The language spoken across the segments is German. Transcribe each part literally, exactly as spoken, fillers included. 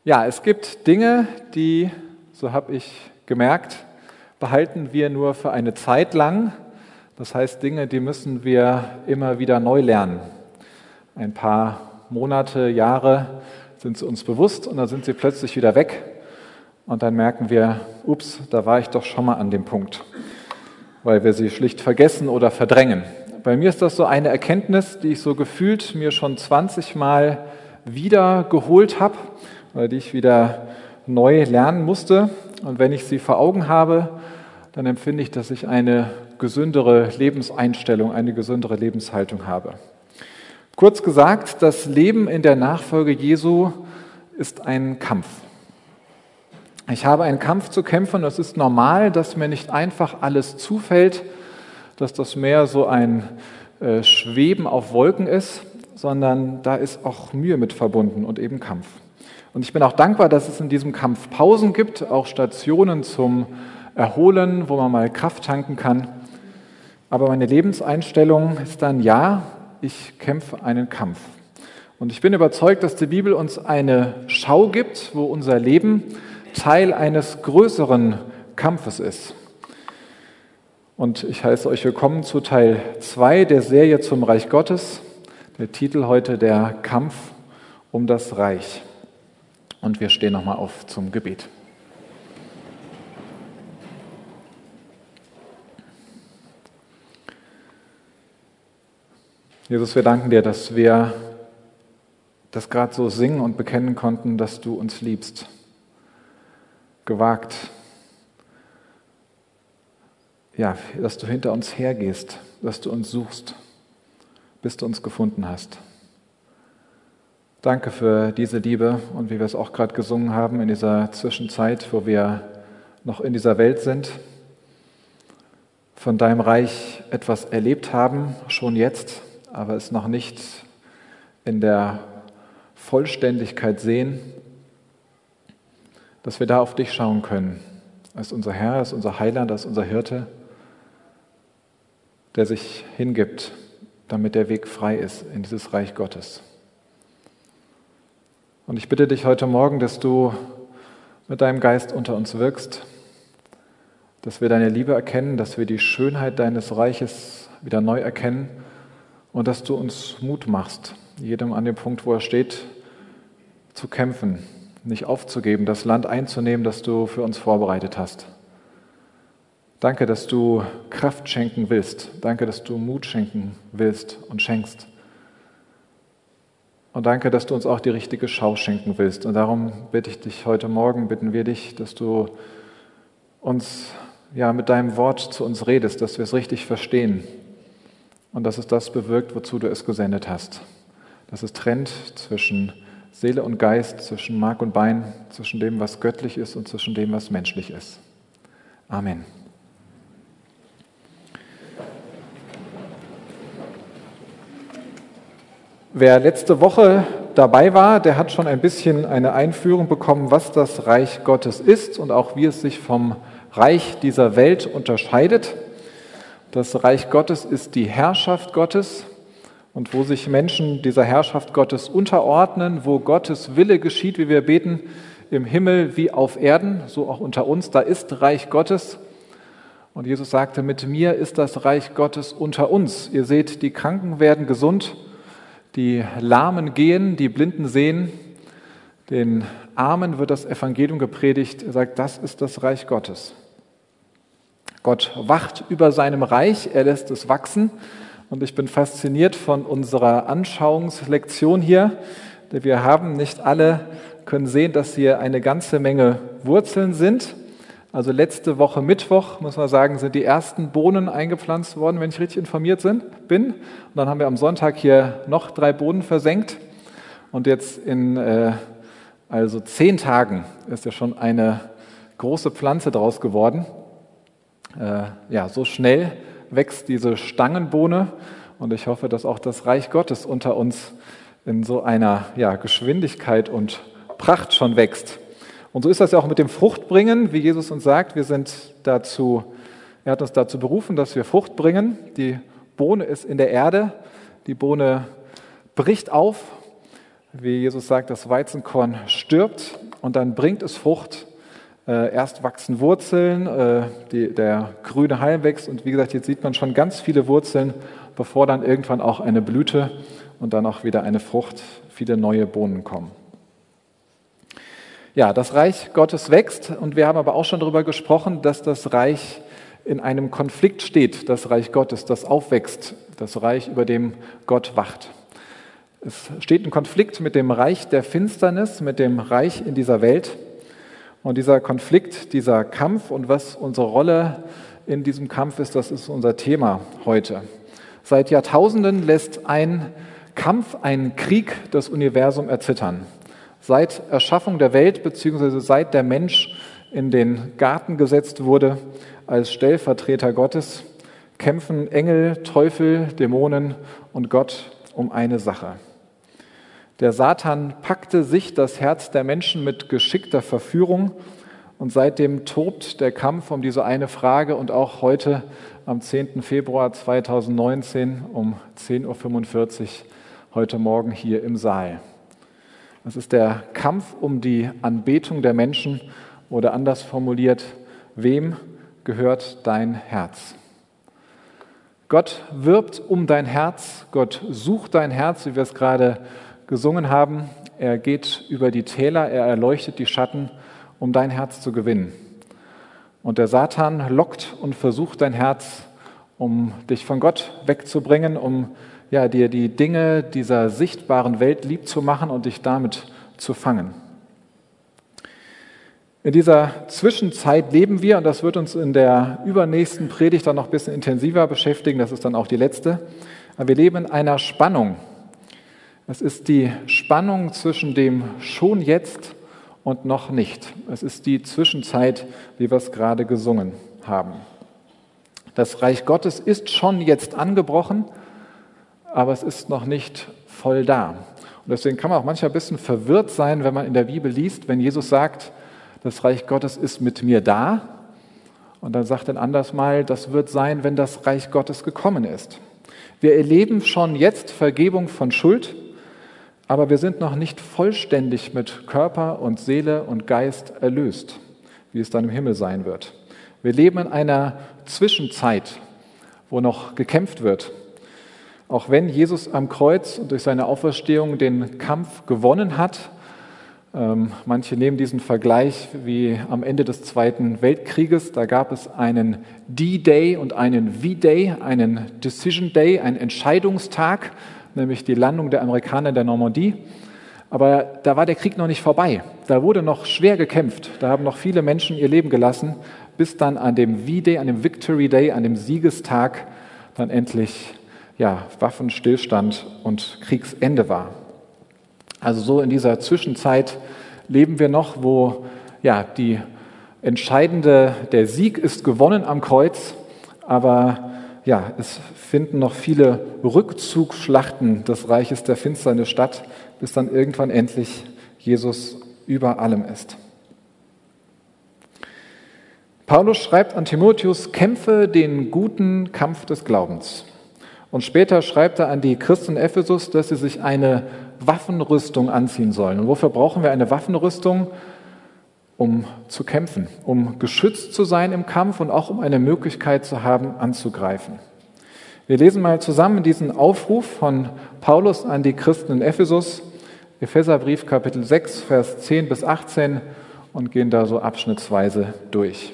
Ja, es gibt Dinge, die, so habe ich gemerkt, behalten wir nur für eine Zeit lang. Das heißt, Dinge, die müssen wir immer wieder neu lernen. Ein paar Monate, Jahre sind sie uns bewusst und dann sind sie plötzlich wieder weg. Und dann merken wir, ups, da war ich doch schon mal an dem Punkt, weil wir sie schlicht vergessen oder verdrängen. Bei mir ist das so eine Erkenntnis, die ich so gefühlt mir schon zwanzig Mal wieder geholt habe, oder die ich wieder neu lernen musste. Und wenn ich sie vor Augen habe, dann empfinde ich, dass ich eine gesündere Lebenseinstellung, eine gesündere Lebenshaltung habe. Kurz gesagt, das Leben in der Nachfolge Jesu ist ein Kampf. Ich habe einen Kampf zu kämpfen. Es ist normal, dass mir nicht einfach alles zufällt, dass das mehr so ein äh, Schweben auf Wolken ist, sondern da ist auch Mühe mit verbunden und eben Kampf. Und ich bin auch dankbar, dass es in diesem Kampf Pausen gibt, auch Stationen zum Erholen, wo man mal Kraft tanken kann. Aber meine Lebenseinstellung ist dann, ja, ich kämpfe einen Kampf. Und ich bin überzeugt, dass die Bibel uns eine Schau gibt, wo unser Leben Teil eines größeren Kampfes ist. Und ich heiße euch willkommen zu Teil zwei der Serie zum Reich Gottes. Der Titel heute, der Kampf um das Reich. Und wir stehen nochmal auf zum Gebet. Jesus, wir danken dir, dass wir das gerade so singen und bekennen konnten, dass du uns liebst. Gewagt. Ja, dass du hinter uns hergehst, dass du uns suchst, bis du uns gefunden hast. Danke für diese Liebe und wie wir es auch gerade gesungen haben in dieser Zwischenzeit, wo wir noch in dieser Welt sind, von deinem Reich etwas erlebt haben, schon jetzt, aber es noch nicht in der Vollständigkeit sehen, dass wir da auf dich schauen können, als unser Herr, als unser Heiland, als unser Hirte, der sich hingibt, damit der Weg frei ist in dieses Reich Gottes. Und ich bitte dich heute Morgen, dass du mit deinem Geist unter uns wirkst, dass wir deine Liebe erkennen, dass wir die Schönheit deines Reiches wieder neu erkennen und dass du uns Mut machst, jedem an dem Punkt, wo er steht, zu kämpfen, nicht aufzugeben, das Land einzunehmen, das du für uns vorbereitet hast. Danke, dass du Kraft schenken willst. Danke, dass du Mut schenken willst und schenkst. Und danke, dass du uns auch die richtige Schau schenken willst. Und darum bitte ich dich heute Morgen, bitten wir dich, dass du uns ja mit deinem Wort zu uns redest, dass wir es richtig verstehen und dass es das bewirkt, wozu du es gesendet hast. Dass es trennt zwischen Seele und Geist, zwischen Mark und Bein, zwischen dem, was göttlich ist und zwischen dem, was menschlich ist. Amen. Wer letzte Woche dabei war, der hat schon ein bisschen eine Einführung bekommen, was das Reich Gottes ist und auch wie es sich vom Reich dieser Welt unterscheidet. Das Reich Gottes ist die Herrschaft Gottes und wo sich Menschen dieser Herrschaft Gottes unterordnen, wo Gottes Wille geschieht, wie wir beten, im Himmel wie auf Erden, so auch unter uns, da ist Reich Gottes. Und Jesus sagte, mit mir ist das Reich Gottes unter uns. Ihr seht, die Kranken werden gesund, die Lahmen gehen, die Blinden sehen, den Armen wird das Evangelium gepredigt. Er sagt, das ist das Reich Gottes. Gott wacht über seinem Reich, er lässt es wachsen. Und ich bin fasziniert von unserer Anschauungslektion hier. Wir haben nicht alle, können sehen, dass hier eine ganze Menge Wurzeln sind. Also letzte Woche Mittwoch, muss man sagen, sind die ersten Bohnen eingepflanzt worden, wenn ich richtig informiert bin. Und dann haben wir am Sonntag hier noch drei Bohnen versenkt. Und jetzt in äh, also zehn Tagen ist ja schon eine große Pflanze draus geworden. Äh, ja, so schnell wächst diese Stangenbohne. Und ich hoffe, dass auch das Reich Gottes unter uns in so einer ja, Geschwindigkeit und Pracht schon wächst. Und so ist das ja auch mit dem Fruchtbringen, wie Jesus uns sagt, wir sind dazu, er hat uns dazu berufen, dass wir Frucht bringen. Die Bohne ist in der Erde, die Bohne bricht auf, wie Jesus sagt, das Weizenkorn stirbt, und dann bringt es Frucht. Äh, erst wachsen Wurzeln, äh, die, der grüne Halm wächst und wie gesagt, jetzt sieht man schon ganz viele Wurzeln, bevor dann irgendwann auch eine Blüte und dann auch wieder eine Frucht, viele neue Bohnen kommen. Ja, das Reich Gottes wächst und wir haben aber auch schon darüber gesprochen, dass das Reich in einem Konflikt steht, das Reich Gottes, das aufwächst, das Reich, über dem Gott wacht. Es steht in Konflikt mit dem Reich der Finsternis, mit dem Reich in dieser Welt. Und dieser Konflikt, dieser Kampf und was unsere Rolle in diesem Kampf ist, das ist unser Thema heute. Seit Jahrtausenden lässt ein Kampf, ein Krieg das Universum erzittern. Seit Erschaffung der Welt bzw. seit der Mensch in den Garten gesetzt wurde als Stellvertreter Gottes, kämpfen Engel, Teufel, Dämonen und Gott um eine Sache. Der Satan packte sich das Herz der Menschen mit geschickter Verführung und seitdem tobt der Kampf um diese eine Frage und auch heute am zehnten Februar zweitausendneunzehn um zehn Uhr fünfundvierzig heute Morgen hier im Saal. Es ist der Kampf um die Anbetung der Menschen oder anders formuliert, wem gehört dein Herz? Gott wirbt um dein Herz, Gott sucht dein Herz, wie wir es gerade gesungen haben. Er geht über die Täler, er erleuchtet die Schatten, um dein Herz zu gewinnen. Und der Satan lockt und versucht dein Herz, um dich von Gott wegzubringen, um ja, dir die Dinge dieser sichtbaren Welt lieb zu machen und dich damit zu fangen. In dieser Zwischenzeit leben wir, und das wird uns in der übernächsten Predigt dann noch ein bisschen intensiver beschäftigen, das ist dann auch die letzte, aber wir leben in einer Spannung. Es ist die Spannung zwischen dem schon jetzt und noch nicht. Es ist die Zwischenzeit, wie wir es gerade gesungen haben. Das Reich Gottes ist schon jetzt angebrochen, aber es ist noch nicht voll da. Und deswegen kann man auch manchmal ein bisschen verwirrt sein, wenn man in der Bibel liest, wenn Jesus sagt, das Reich Gottes ist mit mir da. Und dann sagt er anders mal, das wird sein, wenn das Reich Gottes gekommen ist. Wir erleben schon jetzt Vergebung von Schuld, aber wir sind noch nicht vollständig mit Körper und Seele und Geist erlöst, wie es dann im Himmel sein wird. Wir leben in einer Zwischenzeit, wo noch gekämpft wird. Auch wenn Jesus am Kreuz und durch seine Auferstehung den Kampf gewonnen hat, ähm, manche nehmen diesen Vergleich wie am Ende des Zweiten Weltkrieges, da gab es einen D-Day und einen V-Day, einen Decision Day, einen Entscheidungstag, nämlich die Landung der Amerikaner in der Normandie. Aber da war der Krieg noch nicht vorbei. Da wurde noch schwer gekämpft. Da haben noch viele Menschen ihr Leben gelassen, bis dann an dem V-Day, an dem Victory Day, an dem Siegestag dann endlich ja, Waffenstillstand und Kriegsende war. Also so in dieser Zwischenzeit leben wir noch, wo ja, die entscheidende, der Sieg ist gewonnen am Kreuz, aber ja, es finden noch viele Rückzugsschlachten des Reiches der Finsternis statt, bis dann irgendwann endlich Jesus über allem ist. Paulus schreibt an Timotheus, kämpfe den guten Kampf des Glaubens. Und später schreibt er an die Christen in Ephesus, dass sie sich eine Waffenrüstung anziehen sollen. Und wofür brauchen wir eine Waffenrüstung? Um zu kämpfen, um geschützt zu sein im Kampf und auch um eine Möglichkeit zu haben, anzugreifen. Wir lesen mal zusammen diesen Aufruf von Paulus an die Christen in Ephesus, Epheserbrief Kapitel sechs, Vers zehn bis achtzehn und gehen da so abschnittsweise durch.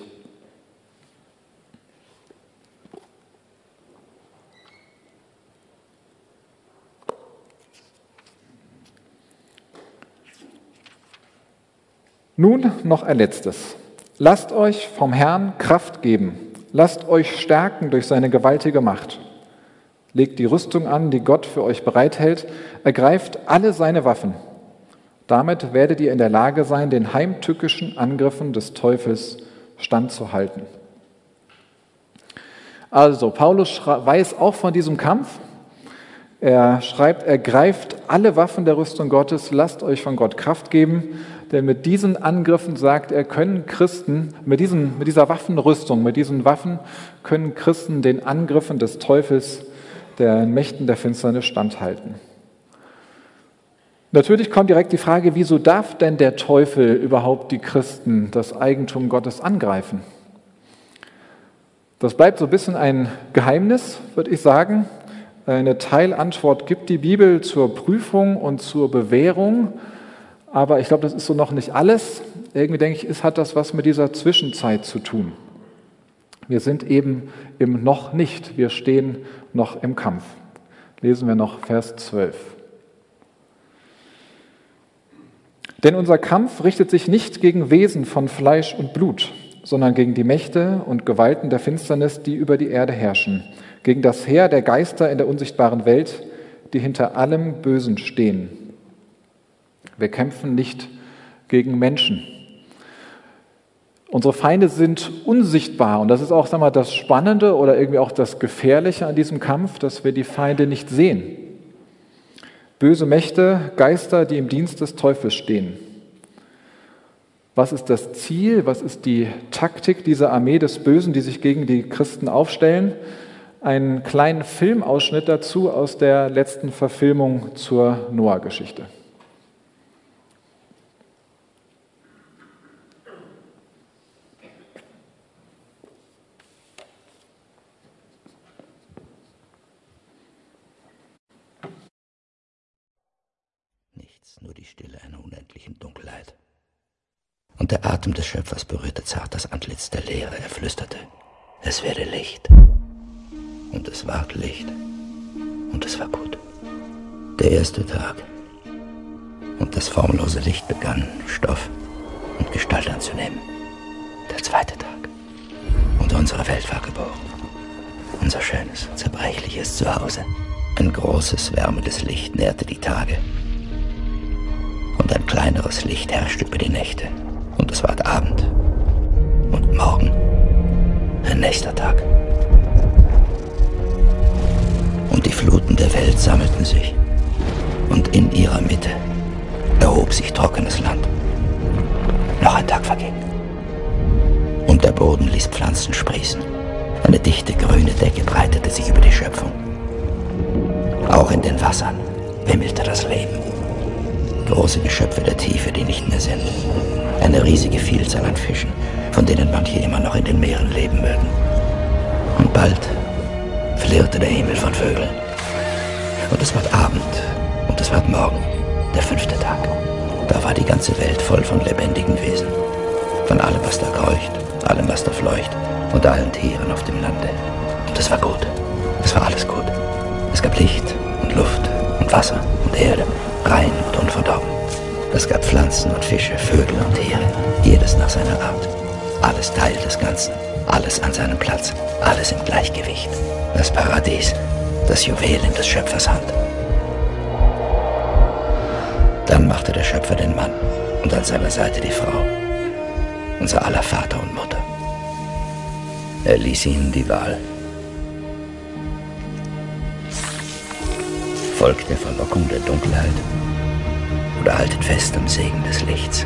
Nun noch ein letztes. Lasst euch vom Herrn Kraft geben. Lasst euch stärken durch seine gewaltige Macht. Legt die Rüstung an, die Gott für euch bereithält. Ergreift alle seine Waffen. Damit werdet ihr in der Lage sein, den heimtückischen Angriffen des Teufels standzuhalten. Also, Paulus weiß auch von diesem Kampf. Er schreibt, ergreift alle Waffen der Rüstung Gottes, lasst euch von Gott Kraft geben. Denn mit diesen Angriffen, sagt er, können Christen, mit, diesen, mit dieser Waffenrüstung, mit diesen Waffen können Christen den Angriffen des Teufels, der Mächten der Finsternis standhalten. Natürlich kommt direkt die Frage, wieso darf denn der Teufel überhaupt die Christen, das Eigentum Gottes, angreifen? Das bleibt so ein bisschen ein Geheimnis, würde ich sagen. Eine Teilantwort gibt die Bibel zur Prüfung und zur Bewährung, aber ich glaube, das ist so noch nicht alles. Irgendwie denke ich, es hat das was mit dieser Zwischenzeit zu tun. Wir sind eben im Noch nicht, wir stehen noch im Kampf. Lesen wir noch Vers zwölf. Denn unser Kampf richtet sich nicht gegen Wesen von Fleisch und Blut, sondern gegen die Mächte und Gewalten der Finsternis, die über die Erde herrschen, gegen das Heer der Geister in der unsichtbaren Welt, die hinter allem Bösen stehen. Wir kämpfen nicht gegen Menschen. Unsere Feinde sind unsichtbar und das ist auch, sagen wir mal, das Spannende oder irgendwie auch das Gefährliche an diesem Kampf, dass wir die Feinde nicht sehen. Böse Mächte, Geister, die im Dienst des Teufels stehen. Was ist das Ziel? Was ist die Taktik dieser Armee des Bösen, die sich gegen die Christen aufstellen? Einen kleinen Filmausschnitt dazu aus der letzten Verfilmung zur Noah-Geschichte. Nur die Stille einer unendlichen Dunkelheit. Und der Atem des Schöpfers berührte zart das Antlitz der Leere. Er flüsterte, es werde Licht. Und es ward Licht. Und es war gut. Der erste Tag. Und das formlose Licht begann, Stoff und Gestalt anzunehmen. Der zweite Tag. Und unsere Welt war geboren. Unser schönes, zerbrechliches Zuhause. Ein großes, wärmendes Licht nährte die Tage. Und ein kleineres Licht herrschte über die Nächte. Und es ward Abend. Und morgen ein nächster Tag. Und die Fluten der Welt sammelten sich. Und in ihrer Mitte erhob sich trockenes Land. Noch ein Tag verging. Und der Boden ließ Pflanzen sprießen. Eine dichte grüne Decke breitete sich über die Schöpfung. Auch in den Wassern wimmelte das Leben. Große Geschöpfe der Tiefe, die nicht mehr sind. Eine riesige Vielzahl an Fischen, von denen manche immer noch in den Meeren leben mögen. Und bald flirrte der Himmel von Vögeln. Und es ward Abend und es ward Morgen, der fünfte Tag. Da war die ganze Welt voll von lebendigen Wesen. Von allem, was da kreucht, allem, was da fleucht und allen Tieren auf dem Lande. Und es war gut. Es war alles gut. Es gab Licht und Luft und Wasser und Erde, rein und unverdorben. Es gab Pflanzen und Fische, Vögel und Tiere, jedes nach seiner Art. Alles Teil des Ganzen, alles an seinem Platz, alles im Gleichgewicht. Das Paradies, das Juwel in des Schöpfers Hand. Dann machte der Schöpfer den Mann und an seiner Seite die Frau, unser aller Vater und Mutter. Er ließ ihnen die Wahl. Folgt der Verlockung der Dunkelheit oder haltet fest am Segen des Lichts.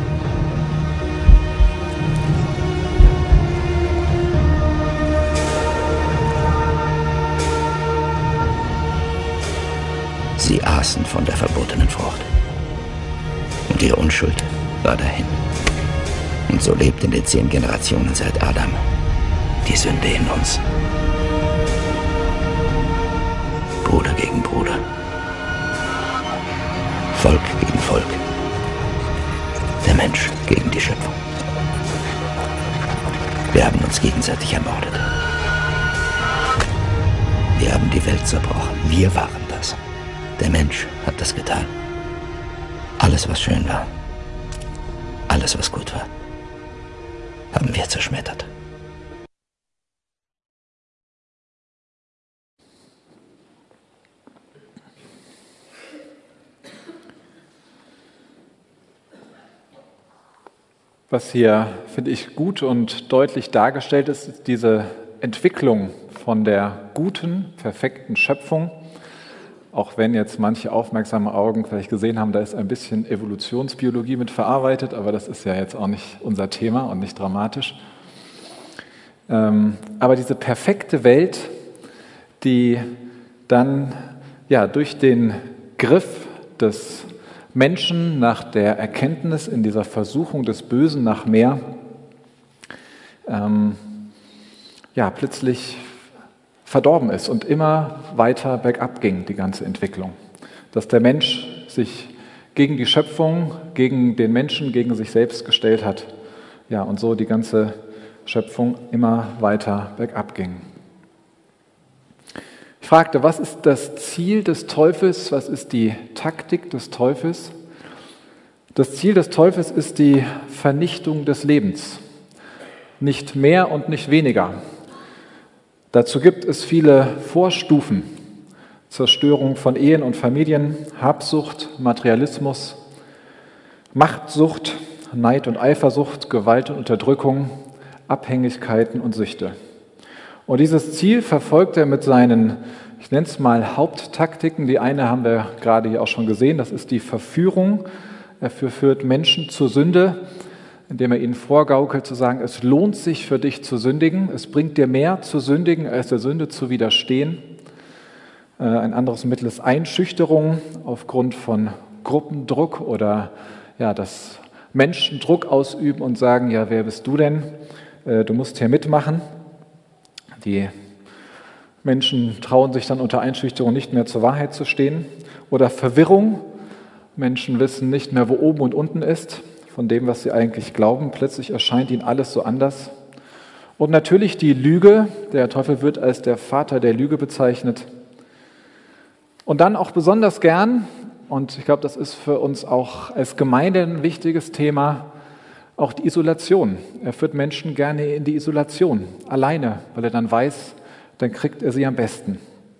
Sie aßen von der verbotenen Frucht und ihre Unschuld war dahin. Und so lebt in den zehn Generationen seit Adam die Sünde in uns. Bruder gegen Bruder. Volk gegen Volk. Der Mensch gegen die Schöpfung. Wir haben uns gegenseitig ermordet. Wir haben die Welt zerbrochen. Wir waren das. Der Mensch hat das getan. Alles, was schön war, alles, was gut war, haben wir zerschmettert. Was hier, finde ich, gut und deutlich dargestellt ist, ist diese Entwicklung von der guten, perfekten Schöpfung. Auch wenn jetzt manche aufmerksame Augen vielleicht gesehen haben, da ist ein bisschen Evolutionsbiologie mit verarbeitet, aber das ist ja jetzt auch nicht unser Thema und nicht dramatisch. Aber diese perfekte Welt, die dann ja durch den Griff des Menschen nach der Erkenntnis in dieser Versuchung des Bösen nach mehr ähm, ja, plötzlich verdorben ist und immer weiter bergab ging, die ganze Entwicklung. Dass der Mensch sich gegen die Schöpfung, gegen den Menschen, gegen sich selbst gestellt hat. Ja, und so die ganze Schöpfung immer weiter bergab ging. Ich fragte, was ist das Ziel des Teufels? Was ist die Taktik des Teufels? Das Ziel des Teufels ist die Vernichtung des Lebens. Nicht mehr und nicht weniger. Dazu gibt es viele Vorstufen. Zerstörung von Ehen und Familien, Habsucht, Materialismus, Machtsucht, Neid und Eifersucht, Gewalt und Unterdrückung, Abhängigkeiten und Süchte. Und dieses Ziel verfolgt er mit seinen, ich nenne es mal Haupttaktiken. Die eine haben wir gerade hier auch schon gesehen, das ist die Verführung. Er verführt Menschen zur Sünde, indem er ihnen vorgaukelt, zu sagen, es lohnt sich für dich zu sündigen, es bringt dir mehr zu sündigen, als der Sünde zu widerstehen. Ein anderes Mittel ist Einschüchterung aufgrund von Gruppendruck oder ja, dass Menschen Druck ausüben und sagen, ja, wer bist du denn? Du musst hier mitmachen. Die Menschen trauen sich dann unter Einschüchterung nicht mehr zur Wahrheit zu stehen. Oder Verwirrung. Menschen wissen nicht mehr, wo oben und unten ist, von dem, was sie eigentlich glauben. Plötzlich erscheint ihnen alles so anders. Und natürlich die Lüge. Der Teufel wird als der Vater der Lüge bezeichnet. Und dann auch besonders gern, und ich glaube, das ist für uns auch als Gemeinde ein wichtiges Thema, auch die Isolation. Er führt Menschen gerne in die Isolation, alleine, weil er dann weiß, dann kriegt er sie am besten.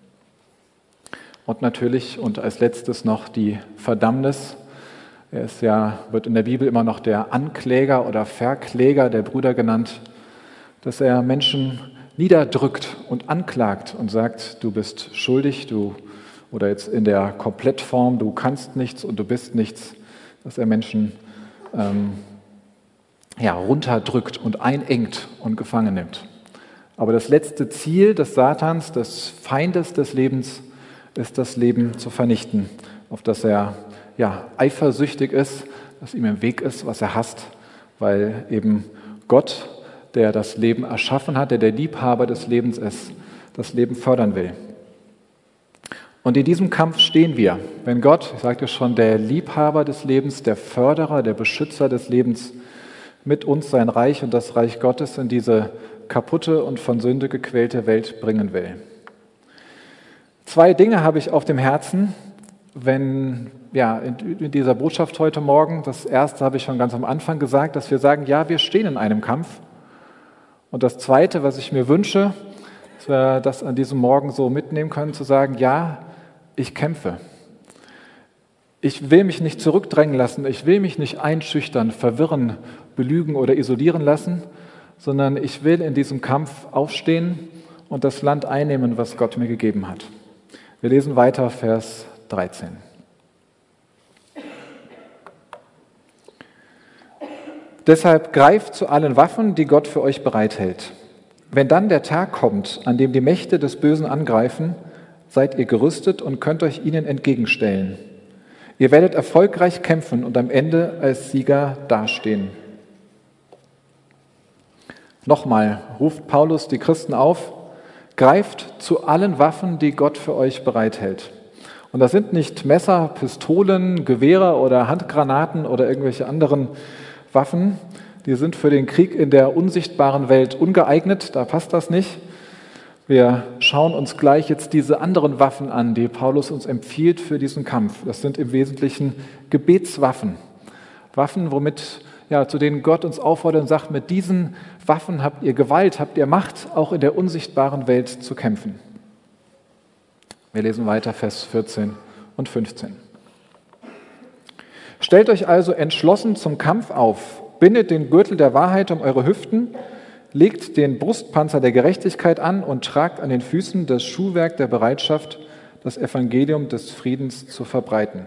Und natürlich, und als letztes noch die Verdammnis. Er ist ja, wird in der Bibel immer noch der Ankläger oder Verkläger der Brüder genannt, dass er Menschen niederdrückt und anklagt und sagt, du bist schuldig, du oder jetzt in der Komplettform, du kannst nichts und du bist nichts, dass er Menschen ähm, ja, runterdrückt und einengt und gefangen nimmt. Aber das letzte Ziel des Satans, des Feindes des Lebens, ist das Leben zu vernichten, auf das er ja, eifersüchtig ist, das ihm im Weg ist, was er hasst, weil eben Gott, der das Leben erschaffen hat, der der Liebhaber des Lebens ist, das Leben fördern will. Und in diesem Kampf stehen wir. Wenn Gott, ich sagte schon, der Liebhaber des Lebens, der Förderer, der Beschützer des Lebens, mit uns sein Reich und das Reich Gottes in diese kaputte und von Sünde gequälte Welt bringen will. Zwei Dinge habe ich auf dem Herzen, wenn, ja, in dieser Botschaft heute Morgen. Das erste habe ich schon ganz am Anfang gesagt, dass wir sagen, ja, wir stehen in einem Kampf. Und das zweite, was ich mir wünsche, dass wir das an diesem Morgen so mitnehmen können, zu sagen, ja, ich kämpfe. Ich will mich nicht zurückdrängen lassen, ich will mich nicht einschüchtern, verwirren, belügen oder isolieren lassen, sondern ich will in diesem Kampf aufstehen und das Land einnehmen, was Gott mir gegeben hat. Wir lesen weiter, Vers dreizehn. Deshalb greift zu allen Waffen, die Gott für euch bereithält. Wenn dann der Tag kommt, an dem die Mächte des Bösen angreifen, seid ihr gerüstet und könnt euch ihnen entgegenstellen. Ihr werdet erfolgreich kämpfen und am Ende als Sieger dastehen. Nochmal ruft Paulus die Christen auf, greift zu allen Waffen, die Gott für euch bereithält. Und das sind nicht Messer, Pistolen, Gewehre oder Handgranaten oder irgendwelche anderen Waffen. Die sind für den Krieg in der unsichtbaren Welt ungeeignet, da passt das nicht. Wir schauen uns gleich jetzt diese anderen Waffen an, die Paulus uns empfiehlt für diesen Kampf. Das sind im Wesentlichen Gebetswaffen. Waffen, womit, ja, zu denen Gott uns auffordert und sagt, mit diesen Waffen habt ihr Gewalt, habt ihr Macht, auch in der unsichtbaren Welt zu kämpfen. Wir lesen weiter, Vers vierzehn und fünfzehn. Stellt euch also entschlossen zum Kampf auf, bindet den Gürtel der Wahrheit um eure Hüften, legt den Brustpanzer der Gerechtigkeit an und tragt an den Füßen das Schuhwerk der Bereitschaft, das Evangelium des Friedens zu verbreiten.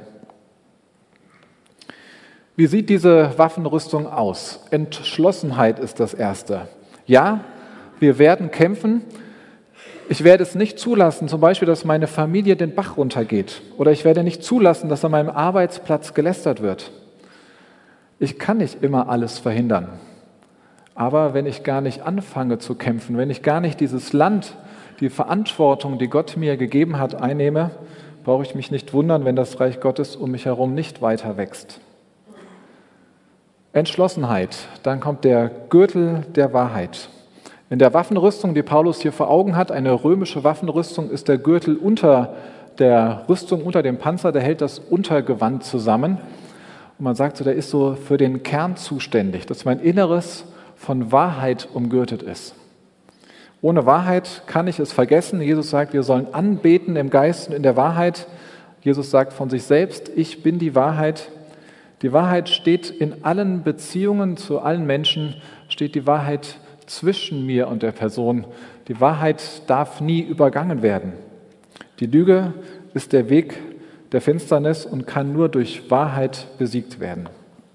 Wie sieht diese Waffenrüstung aus? Entschlossenheit ist das Erste. Ja, wir werden kämpfen. Ich werde es nicht zulassen, zum Beispiel, dass meine Familie den Bach runtergeht. Oder ich werde nicht zulassen, dass an meinem Arbeitsplatz gelästert wird. Ich kann nicht immer alles verhindern. Aber wenn ich gar nicht anfange zu kämpfen, wenn ich gar nicht dieses Land, die Verantwortung, die Gott mir gegeben hat, einnehme, brauche ich mich nicht wundern, wenn das Reich Gottes um mich herum nicht weiter wächst. Entschlossenheit, dann kommt der Gürtel der Wahrheit. In der Waffenrüstung, die Paulus hier vor Augen hat, eine römische Waffenrüstung, ist der Gürtel unter der Rüstung, unter dem Panzer, der hält das Untergewand zusammen. Und man sagt so, der ist so für den Kern zuständig, dass mein Inneres von Wahrheit umgürtet ist. Ohne Wahrheit kann ich es vergessen. Jesus sagt, wir sollen anbeten im Geist und in der Wahrheit. Jesus sagt von sich selbst, ich bin die Wahrheit. Die Wahrheit steht in allen Beziehungen zu allen Menschen, steht die Wahrheit zwischen mir und der Person. Die Wahrheit darf nie übergangen werden. Die Lüge ist der Weg der Finsternis und kann nur durch Wahrheit besiegt werden.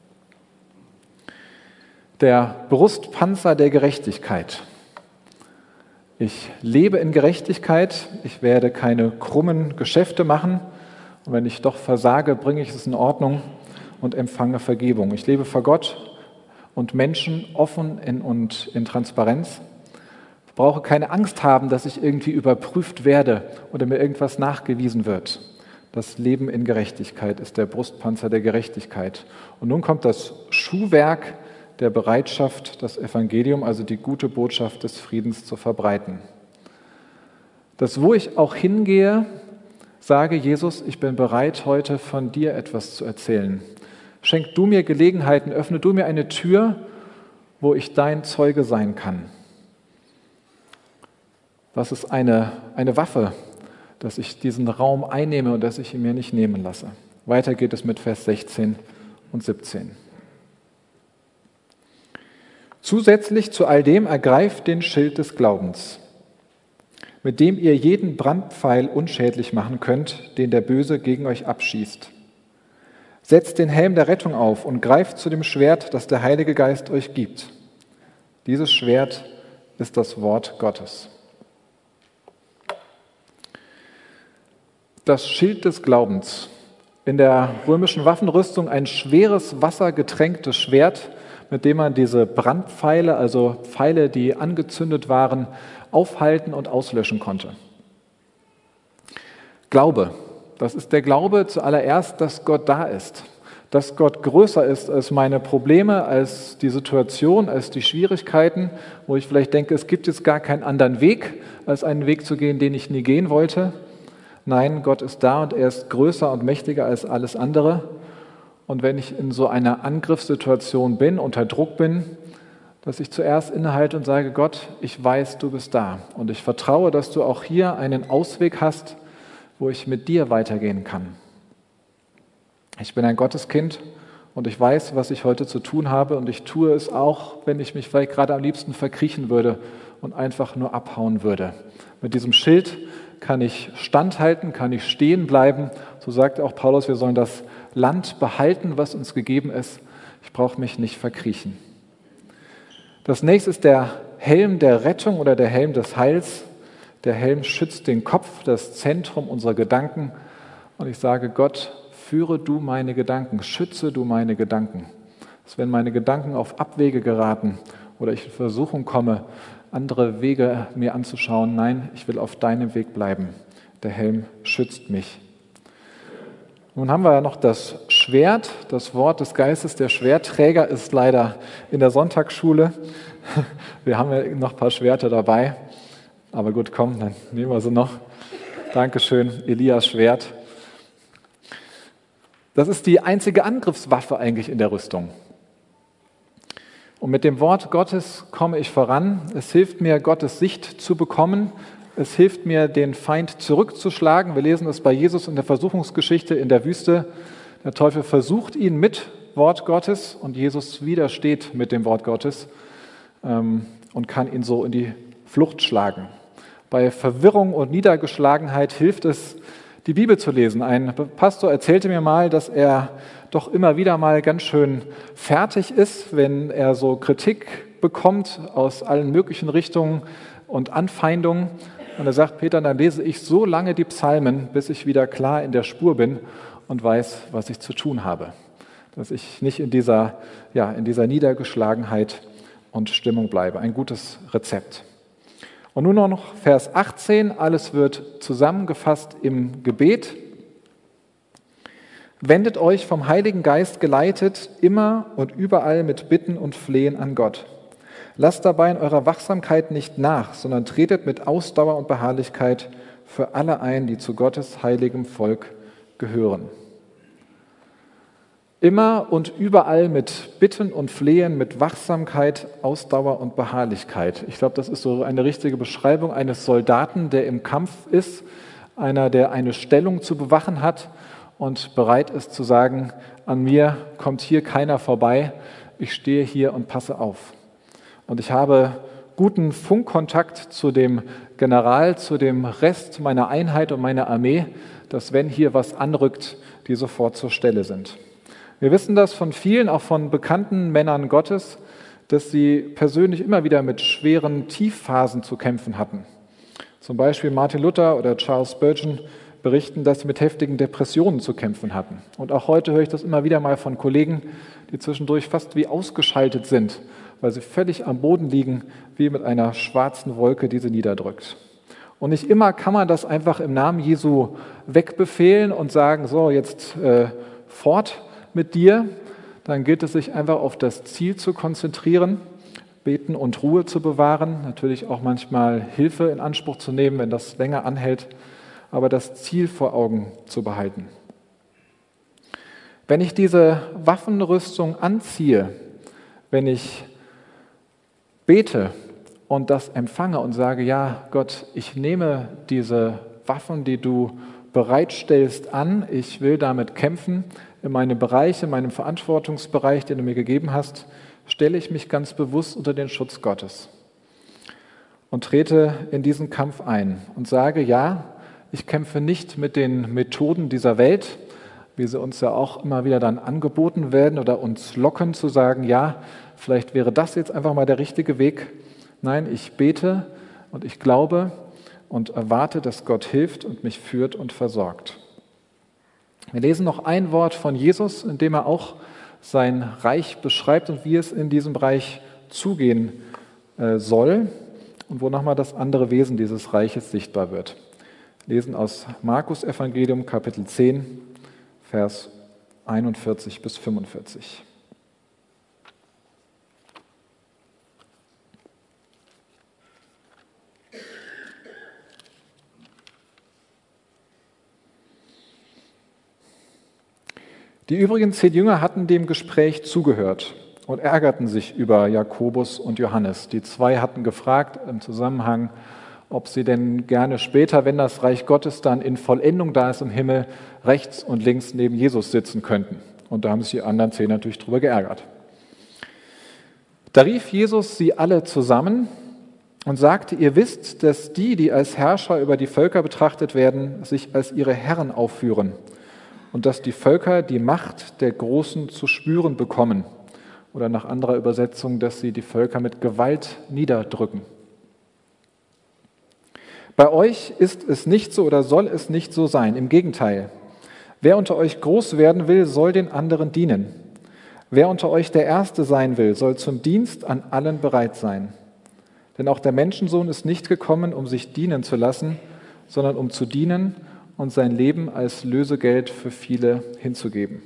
Der Brustpanzer der Gerechtigkeit. Ich lebe in Gerechtigkeit, ich werde keine krummen Geschäfte machen und wenn ich doch versage, bringe ich es in Ordnung und empfange Vergebung. Ich lebe vor Gott und Menschen offen in, und in Transparenz. Ich brauche keine Angst haben, dass ich irgendwie überprüft werde oder mir irgendwas nachgewiesen wird. Das Leben in Gerechtigkeit ist der Brustpanzer der Gerechtigkeit. Und nun kommt das Schuhwerk der Bereitschaft, das Evangelium, also die gute Botschaft des Friedens zu verbreiten. Dass wo ich auch hingehe, sage Jesus, ich bin bereit, heute von dir etwas zu erzählen. Schenk du mir Gelegenheiten, öffne du mir eine Tür, wo ich dein Zeuge sein kann. Was ist eine, eine Waffe, dass ich diesen Raum einnehme und dass ich ihn mir nicht nehmen lasse? Weiter geht es mit Vers sechzehn und siebzehn. Zusätzlich zu all dem ergreift den Schild des Glaubens, mit dem ihr jeden Brandpfeil unschädlich machen könnt, den der Böse gegen euch abschießt. Setzt den Helm der Rettung auf und greift zu dem Schwert, das der Heilige Geist euch gibt. Dieses Schwert ist das Wort Gottes. Das Schild des Glaubens. In der römischen Waffenrüstung ein schweres, wassergetränktes Schwert, mit dem man diese Brandpfeile, also Pfeile, die angezündet waren, aufhalten und auslöschen konnte. Glaube, das ist der Glaube zuallererst, dass Gott da ist, dass Gott größer ist als meine Probleme, als die Situation, als die Schwierigkeiten, wo ich vielleicht denke, es gibt jetzt gar keinen anderen Weg, als einen Weg zu gehen, den ich nie gehen wollte. Nein, Gott ist da und er ist größer und mächtiger als alles andere. Und wenn ich in so einer Angriffssituation bin, unter Druck bin, dass ich zuerst innehalte und sage, Gott, ich weiß, du bist da. Und ich vertraue, dass du auch hier einen Ausweg hast, wo ich mit dir weitergehen kann. Ich bin ein Gotteskind und ich weiß, was ich heute zu tun habe und ich tue es auch, wenn ich mich vielleicht gerade am liebsten verkriechen würde und einfach nur abhauen würde. Mit diesem Schild kann ich standhalten, kann ich stehen bleiben. So sagt auch Paulus, wir sollen das Land behalten, was uns gegeben ist. Ich brauche mich nicht verkriechen. Das nächste ist der Helm der Rettung oder der Helm des Heils. Der Helm schützt den Kopf, das Zentrum unserer Gedanken. Und ich sage, Gott, führe du meine Gedanken, schütze du meine Gedanken. Dass wenn meine Gedanken auf Abwege geraten oder ich in Versuchung komme, andere Wege mir anzuschauen, nein, ich will auf deinem Weg bleiben. Der Helm schützt mich. Nun haben wir ja noch das Schwert, das Wort des Geistes. Der Schwertträger ist leider in der Sonntagsschule. Wir haben ja noch ein paar Schwerter dabei. Aber gut, komm, dann nehmen wir sie noch. Dankeschön, Elias Schwert. Das ist die einzige Angriffswaffe eigentlich in der Rüstung. Und mit dem Wort Gottes komme ich voran. Es hilft mir, Gottes Sicht zu bekommen. Es hilft mir, den Feind zurückzuschlagen. Wir lesen es bei Jesus in der Versuchungsgeschichte in der Wüste. Der Teufel versucht ihn mit Wort Gottes und Jesus widersteht mit dem Wort Gottes ähm, und kann ihn so in die Flucht schlagen. Bei Verwirrung und Niedergeschlagenheit hilft es, die Bibel zu lesen. Ein Pastor erzählte mir mal, dass er doch immer wieder mal ganz schön fertig ist, wenn er so Kritik bekommt aus allen möglichen Richtungen und Anfeindungen. Und er sagt, Peter, dann lese ich so lange die Psalmen, bis ich wieder klar in der Spur bin und weiß, was ich zu tun habe. Dass ich nicht in dieser, ja, in dieser Niedergeschlagenheit und Stimmung bleibe. Ein gutes Rezept. Und nun noch Vers achtzehn, alles wird zusammengefasst im Gebet. Wendet euch vom Heiligen Geist geleitet, immer und überall mit Bitten und Flehen an Gott. Lasst dabei in eurer Wachsamkeit nicht nach, sondern tretet mit Ausdauer und Beharrlichkeit für alle ein, die zu Gottes heiligem Volk gehören. Immer und überall mit Bitten und Flehen, mit Wachsamkeit, Ausdauer und Beharrlichkeit. Ich glaube, das ist so eine richtige Beschreibung eines Soldaten, der im Kampf ist, einer, der eine Stellung zu bewachen hat und bereit ist zu sagen, an mir kommt hier keiner vorbei, ich stehe hier und passe auf. Und ich habe guten Funkkontakt zu dem General, zu dem Rest meiner Einheit und meiner Armee, dass wenn hier was anrückt, die sofort zur Stelle sind. Wir wissen das von vielen, auch von bekannten Männern Gottes, dass sie persönlich immer wieder mit schweren Tiefphasen zu kämpfen hatten. Zum Beispiel Martin Luther oder Charles Spurgeon berichten, dass sie mit heftigen Depressionen zu kämpfen hatten. Und auch heute höre ich das immer wieder mal von Kollegen, die zwischendurch fast wie ausgeschaltet sind, weil sie völlig am Boden liegen, wie mit einer schwarzen Wolke, die sie niederdrückt. Und nicht immer kann man das einfach im Namen Jesu wegbefehlen und sagen, so jetzt äh, fort mit dir. Dann gilt es, sich einfach auf das Ziel zu konzentrieren, beten und Ruhe zu bewahren, natürlich auch manchmal Hilfe in Anspruch zu nehmen, wenn das länger anhält, aber das Ziel vor Augen zu behalten. Wenn ich diese Waffenrüstung anziehe, wenn ich bete und das empfange und sage, ja Gott, ich nehme diese Waffen, die du bereitstellst, an, ich will damit kämpfen, in meinem Bereich, in meinem Verantwortungsbereich, den du mir gegeben hast, stelle ich mich ganz bewusst unter den Schutz Gottes und trete in diesen Kampf ein und sage, ja, ich kämpfe nicht mit den Methoden dieser Welt, wie sie uns ja auch immer wieder dann angeboten werden oder uns locken zu sagen, ja, vielleicht wäre das jetzt einfach mal der richtige Weg. Nein, ich bete und ich glaube und erwarte, dass Gott hilft und mich führt und versorgt. Wir lesen noch ein Wort von Jesus, in dem er auch sein Reich beschreibt und wie es in diesem Reich zugehen soll und wo nochmal das andere Wesen dieses Reiches sichtbar wird. Wir lesen aus Markus Evangelium Kapitel zehn, Vers einundvierzig bis fünfundvierzig. Die übrigen zehn Jünger hatten dem Gespräch zugehört und ärgerten sich über Jakobus und Johannes. Die zwei hatten gefragt im Zusammenhang, ob sie denn gerne später, wenn das Reich Gottes dann in Vollendung da ist im Himmel, rechts und links neben Jesus sitzen könnten. Und da haben sich die anderen zehn natürlich drüber geärgert. Da rief Jesus sie alle zusammen und sagte, ihr wisst, dass die, die als Herrscher über die Völker betrachtet werden, sich als ihre Herren aufführen und dass die Völker die Macht der Großen zu spüren bekommen. Oder nach anderer Übersetzung, dass sie die Völker mit Gewalt niederdrücken. Bei euch ist es nicht so oder soll es nicht so sein. Im Gegenteil, wer unter euch groß werden will, soll den anderen dienen. Wer unter euch der Erste sein will, soll zum Dienst an allen bereit sein. Denn auch der Menschensohn ist nicht gekommen, um sich dienen zu lassen, sondern um zu dienen und sein Leben als Lösegeld für viele hinzugeben.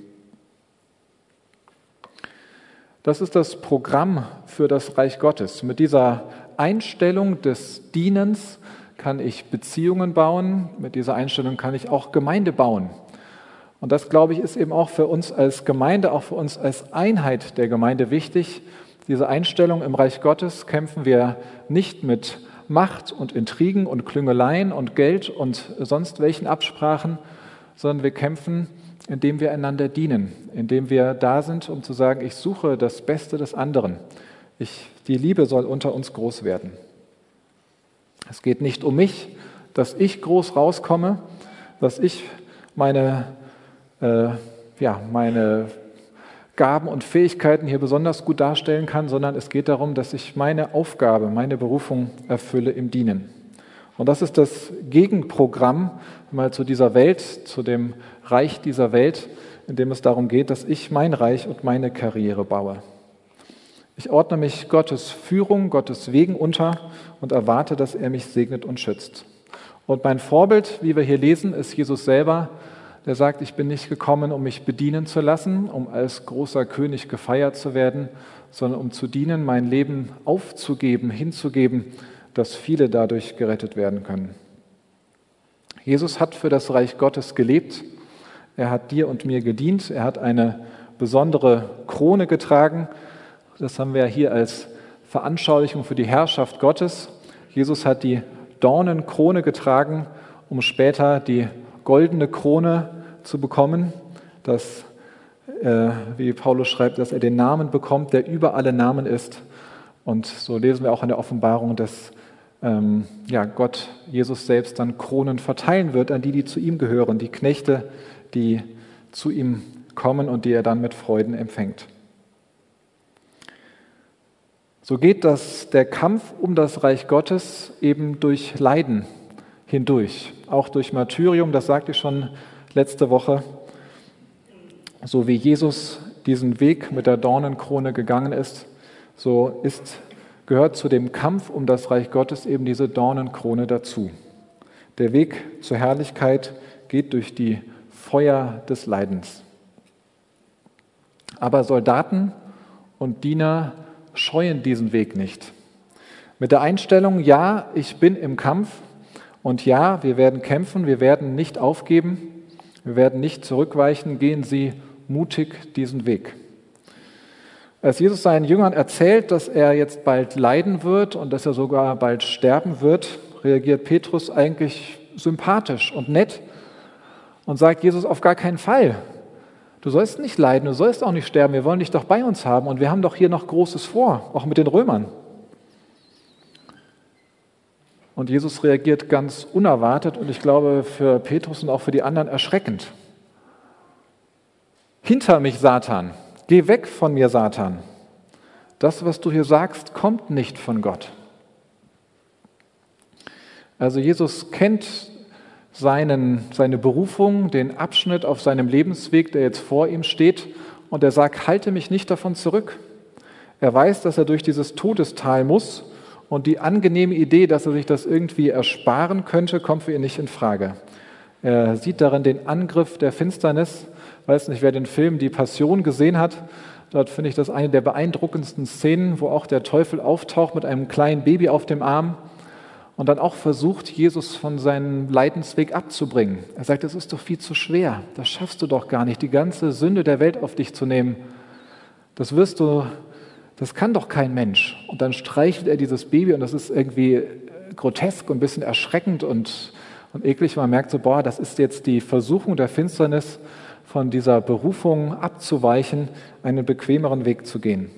Das ist das Programm für das Reich Gottes. Mit dieser Einstellung des Dienens kann ich Beziehungen bauen, mit dieser Einstellung kann ich auch Gemeinde bauen. Und das, glaube ich, ist eben auch für uns als Gemeinde, auch für uns als Einheit der Gemeinde wichtig. Diese Einstellung im Reich Gottes kämpfen wir nicht mit Macht und Intrigen und Klüngeleien und Geld und sonst welchen Absprachen, sondern wir kämpfen, indem wir einander dienen, indem wir da sind, um zu sagen, ich suche das Beste des anderen. Ich, die Liebe soll unter uns groß werden. Es geht nicht um mich, dass ich groß rauskomme, dass ich meine, äh, ja, meine Gaben und Fähigkeiten hier besonders gut darstellen kann, sondern es geht darum, dass ich meine Aufgabe, meine Berufung erfülle im Dienen. Und das ist das Gegenprogramm mal zu dieser Welt, zu dem Reich dieser Welt, in dem es darum geht, dass ich mein Reich und meine Karriere baue. Ich ordne mich Gottes Führung, Gottes Wegen unter und erwarte, dass er mich segnet und schützt. Und mein Vorbild, wie wir hier lesen, ist Jesus selber, der sagt, ich bin nicht gekommen, um mich bedienen zu lassen, um als großer König gefeiert zu werden, sondern um zu dienen, mein Leben aufzugeben, hinzugeben, dass viele dadurch gerettet werden können. Jesus hat für das Reich Gottes gelebt, er hat dir und mir gedient, er hat eine besondere Krone getragen. Das haben wir hier als Veranschaulichung für die Herrschaft Gottes. Jesus hat die Dornenkrone getragen, um später die goldene Krone zu bekommen, dass, äh, wie Paulus schreibt, dass er den Namen bekommt, der über alle Namen ist. Und so lesen wir auch in der Offenbarung, dass ähm, ja, Gott, Jesus selbst, dann Kronen verteilen wird an die, die zu ihm gehören, die Knechte, die zu ihm kommen und die er dann mit Freuden empfängt. So geht das, der Kampf um das Reich Gottes eben durch Leiden hindurch, auch durch Martyrium, das sagte ich schon letzte Woche. So wie Jesus diesen Weg mit der Dornenkrone gegangen ist, so ist, gehört zu dem Kampf um das Reich Gottes eben diese Dornenkrone dazu. Der Weg zur Herrlichkeit geht durch die Feuer des Leidens. Aber Soldaten und Diener scheuen diesen Weg nicht. Mit der Einstellung, ja, ich bin im Kampf und ja, wir werden kämpfen, wir werden nicht aufgeben, wir werden nicht zurückweichen, gehen Sie mutig diesen Weg. Als Jesus seinen Jüngern erzählt, dass er jetzt bald leiden wird und dass er sogar bald sterben wird, reagiert Petrus eigentlich sympathisch und nett und sagt Jesus auf gar keinen Fall. Du sollst nicht leiden, du sollst auch nicht sterben, wir wollen dich doch bei uns haben und wir haben doch hier noch Großes vor, auch mit den Römern. Und Jesus reagiert ganz unerwartet und ich glaube für Petrus und auch für die anderen erschreckend. Hinter mich, Satan, geh weg von mir, Satan. Das, was du hier sagst, kommt nicht von Gott. Also Jesus kennt Seinen, seine Berufung, den Abschnitt auf seinem Lebensweg, der jetzt vor ihm steht, und er sagt, halte mich nicht davon zurück. Er weiß, dass er durch dieses Todestal muss und die angenehme Idee, dass er sich das irgendwie ersparen könnte, kommt für ihn nicht in Frage. Er sieht darin den Angriff der Finsternis. Ich weiß nicht, wer den Film Die Passion gesehen hat. Dort finde ich das eine der beeindruckendsten Szenen, wo auch der Teufel auftaucht mit einem kleinen Baby auf dem Arm und dann auch versucht, Jesus von seinem Leidensweg abzubringen. Er sagt, es ist doch viel zu schwer, das schaffst du doch gar nicht, die ganze Sünde der Welt auf dich zu nehmen. Das wirst du, das kann doch kein Mensch. Und dann streichelt er dieses Baby und das ist irgendwie grotesk und ein bisschen erschreckend und, und eklig. Man merkt so, boah, das ist jetzt die Versuchung der Finsternis, von dieser Berufung abzuweichen, einen bequemeren Weg zu gehen.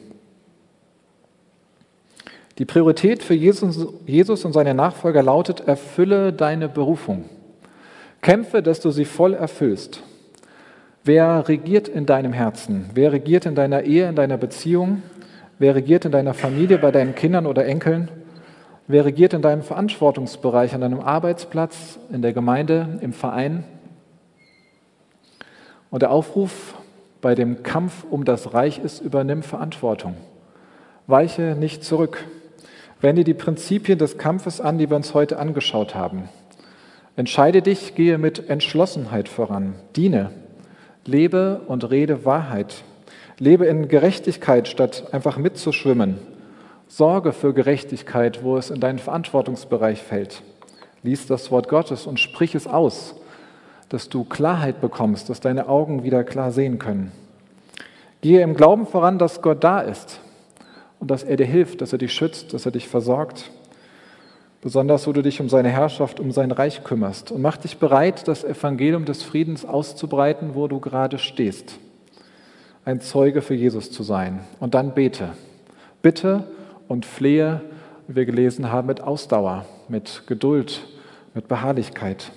Die Priorität für Jesus, Jesus und seine Nachfolger lautet, erfülle deine Berufung. Kämpfe, dass du sie voll erfüllst. Wer regiert in deinem Herzen? Wer regiert in deiner Ehe, in deiner Beziehung? Wer regiert in deiner Familie, bei deinen Kindern oder Enkeln? Wer regiert in deinem Verantwortungsbereich, an deinem Arbeitsplatz, in der Gemeinde, im Verein? Und der Aufruf bei dem Kampf um das Reich ist, übernimm Verantwortung. Weiche nicht zurück. Wende die Prinzipien des Kampfes an, die wir uns heute angeschaut haben. Entscheide dich, gehe mit Entschlossenheit voran. Diene, lebe und rede Wahrheit. Lebe in Gerechtigkeit, statt einfach mitzuschwimmen. Sorge für Gerechtigkeit, wo es in deinen Verantwortungsbereich fällt. Lies das Wort Gottes und sprich es aus, dass du Klarheit bekommst, dass deine Augen wieder klar sehen können. Gehe im Glauben voran, dass Gott da ist und dass er dir hilft, dass er dich schützt, dass er dich versorgt. Besonders, wo du dich um seine Herrschaft, um sein Reich kümmerst. Und mach dich bereit, das Evangelium des Friedens auszubreiten, wo du gerade stehst. Ein Zeuge für Jesus zu sein. Und dann bete. Bitte und flehe, wie wir gelesen haben, mit Ausdauer, mit Geduld, mit Beharrlichkeit.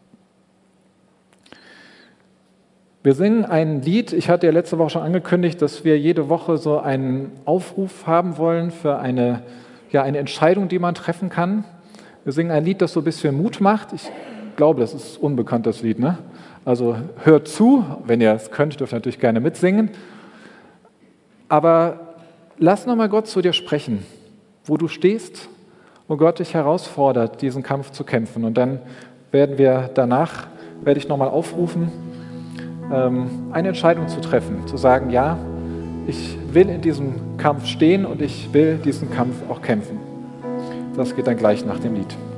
Wir singen ein Lied. Ich hatte ja letzte Woche schon angekündigt, dass wir jede Woche so einen Aufruf haben wollen für eine, ja, eine Entscheidung, die man treffen kann. Wir singen ein Lied, das so ein bisschen Mut macht. Ich glaube, das ist ein unbekanntes Lied, ne? Also hört zu, wenn ihr es könnt, dürft ihr natürlich gerne mitsingen. Aber lass nochmal Gott zu dir sprechen, wo du stehst, wo Gott dich herausfordert, diesen Kampf zu kämpfen. Und dann werden wir danach, werde ich nochmal aufrufen, eine Entscheidung zu treffen, zu sagen, ja, ich will in diesem Kampf stehen und ich will diesen Kampf auch kämpfen. Das geht dann gleich nach dem Lied.